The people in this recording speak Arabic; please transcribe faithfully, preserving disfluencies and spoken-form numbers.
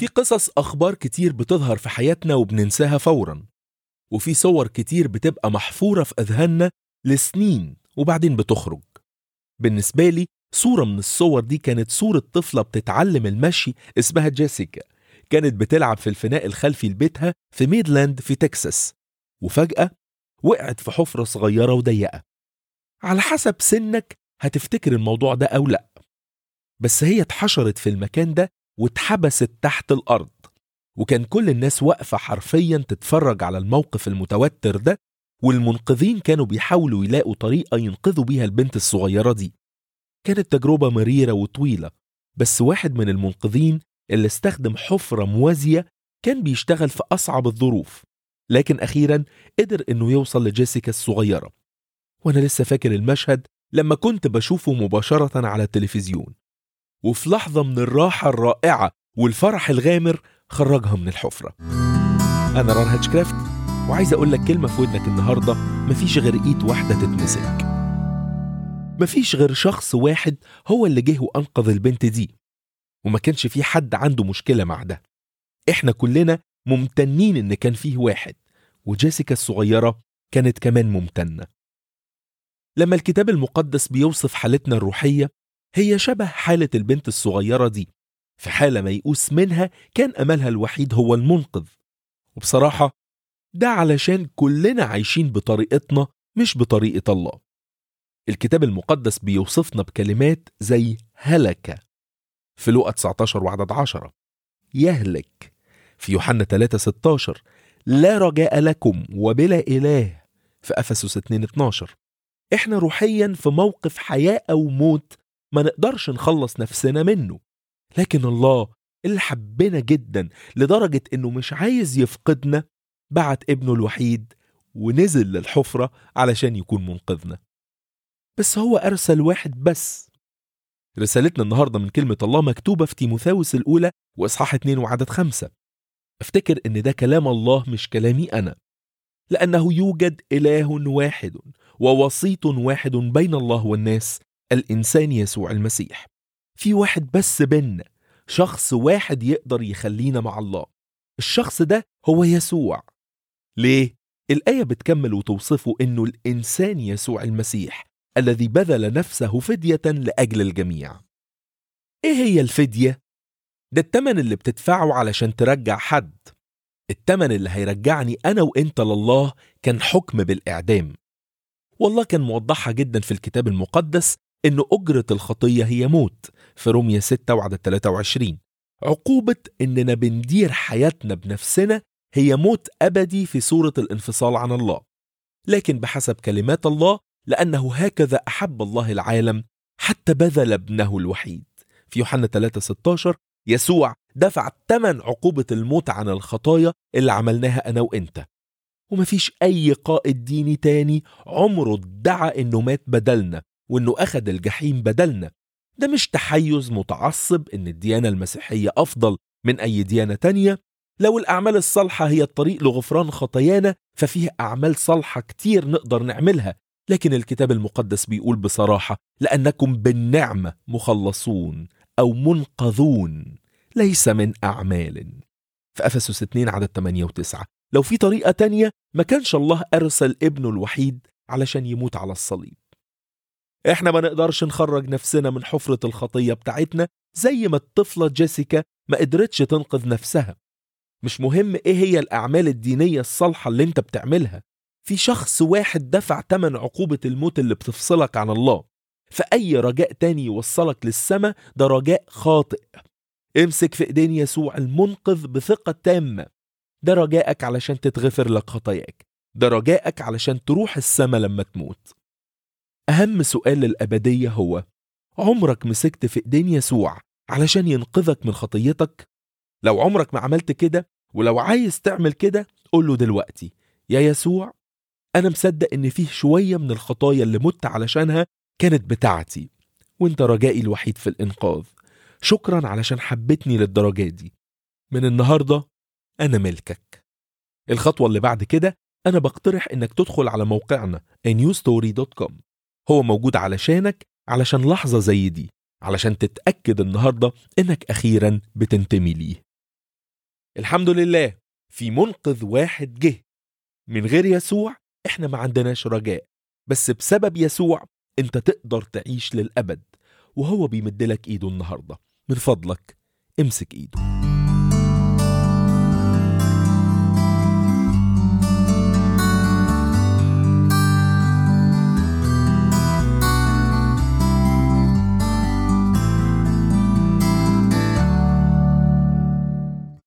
في قصص أخبار كتير بتظهر في حياتنا وبننساها فوراً، وفي صور كتير بتبقى محفورة في أذهاننا لسنين وبعدين بتخرج. بالنسبة لي صورة من الصور دي كانت صورة طفلة بتتعلم المشي اسمها جيسيكا. كانت بتلعب في الفناء الخلفي لبيتها في ميدلاند في تكساس، وفجأة وقعت في حفرة صغيرة وضيقة. على حسب سنك هتفتكر الموضوع ده أو لأ، بس هي اتحشرت في المكان ده واتحبست تحت الأرض، وكان كل الناس واقفة حرفيا تتفرج على الموقف المتوتر ده، والمنقذين كانوا بيحاولوا يلاقوا طريقة ينقذوا بيها البنت الصغيرة دي. كانت تجربة مريرة وطويلة، بس واحد من المنقذين اللي استخدم حفرة موازية كان بيشتغل في أصعب الظروف، لكن أخيرا قدر إنه يوصل لجيسيكا الصغيرة. وأنا لسه فاكر المشهد لما كنت بشوفه مباشرة على التلفزيون، وفي لحظة من الراحة الرائعة والفرح الغامر خرجها من الحفرة. أنا ران هاتشكرافت، وعايز أقول لك كلمة في ودنك النهاردة: مفيش غير إيد واحدة تتمسك. مفيش غير شخص واحد هو اللي جه وأنقذ البنت دي، وما كانش في حد عنده مشكلة مع ده. إحنا كلنا ممتنين إن كان فيه واحد، وجيسيكا الصغيرة كانت كمان ممتنة. لما الكتاب المقدس بيوصف حالتنا الروحية، هي شبه حالة البنت الصغيرة دي. في حالة ميؤوس منها كان أملها الوحيد هو المنقذ، وبصراحة ده علشان كلنا عايشين بطريقتنا مش بطريقة الله. الكتاب المقدس بيوصفنا بكلمات زي هلك في لوقا تسعتاشر وعدد عشرة، يهلك في يوحنا ثلاثة ستاشر، لا رجاء لكم وبلا إله في أفسس اتنين اتناشر. إحنا روحيا في موقف حياة أو موت ما نقدرش نخلص نفسنا منه، لكن الله اللي حبنا جدا لدرجة إنه مش عايز يفقدنا بعت ابنه الوحيد ونزل للحفرة علشان يكون منقذنا. بس هو أرسل واحد بس. رسالتنا النهاردة من كلمة الله مكتوبة في تيموثاوس الأولى وإصحاح اتنين وعدد خمسة. افتكر إن ده كلام الله مش كلامي أنا، لأنه يوجد إله واحد ووسيط واحد بين الله والناس، الإنسان يسوع المسيح. في واحد بس بيننا، شخص واحد يقدر يخلينا مع الله. الشخص ده هو يسوع. ليه؟ الآية بتكمل وتوصفه إنه الإنسان يسوع المسيح الذي بذل نفسه فدية لأجل الجميع. إيه هي الفدية؟ ده التمن اللي بتدفعه علشان ترجع حد. التمن اللي هيرجعني أنا وإنت لله كان حكم بالإعدام. والله كان موضحها جدا في الكتاب المقدس إن أجرة الخطية هي موت في رومية ستة وعدد ثلاثة وعشرين. عقوبة إننا بندير حياتنا بنفسنا هي موت أبدي في صورة الانفصال عن الله. لكن بحسب كلمات الله، لأنه هكذا أحب الله العالم حتى بذل ابنه الوحيد في يوحنا ثلاثة ستاشر، يسوع دفع ثمن عقوبة الموت عن الخطايا اللي عملناها أنا وإنت. ومفيش أي قائد ديني تاني عمره ادعى إنه مات بدلنا وإنه أخذ الجحيم بدلنا. ده مش تحيز متعصب إن الديانة المسيحية أفضل من أي ديانة تانية. لو الأعمال الصالحة هي الطريق لغفران خطايانا، ففيه أعمال صالحة كتير نقدر نعملها، لكن الكتاب المقدس بيقول بصراحة: لأنكم بالنعمة مخلصون أو منقذون ليس من أعمال في أفسس اتنين عدد ثمانية وتسعة. لو في طريقة تانية ما كانش الله أرسل ابنه الوحيد علشان يموت على الصليب. احنا ما نقدرش نخرج نفسنا من حفرة الخطية بتاعتنا زي ما الطفلة جيسيكا ما قدرتش تنقذ نفسها. مش مهم ايه هي الأعمال الدينية الصالحة اللي انت بتعملها، في شخص واحد دفع تمن عقوبة الموت اللي بتفصلك عن الله. فأي رجاء تاني يوصلك للسماء ده رجاء خاطئ. امسك في ايدين يسوع المنقذ بثقة تامة. ده رجائك علشان تتغفر لك خطاياك، ده رجائك علشان تروح السماء لما تموت. أهم سؤال للأبدية هو: عمرك مسكت في ايدين يسوع علشان ينقذك من خطيتك؟ لو عمرك ما عملت كده، ولو عايز تعمل كده، قول له دلوقتي: يا يسوع، أنا مصدق إن فيه شوية من الخطايا اللي مت علشانها كانت بتاعتي، وإنت رجائي الوحيد في الإنقاذ. شكرا علشان حبتني للدرجة دي. من النهاردة أنا ملكك. الخطوة اللي بعد كده أنا بقترح إنك تدخل على موقعنا إيه نيو ستوري دوت كوم. هو موجود علشانك، علشان لحظة زي دي، علشان تتأكد النهاردة إنك أخيرا بتنتمي ليه. الحمد لله في منقذ واحد جه. من غير يسوع احنا ما عندناش رجاء، بس بسبب يسوع انت تقدر تعيش للأبد، وهو بيمدلك ايده النهاردة. من فضلك امسك ايده.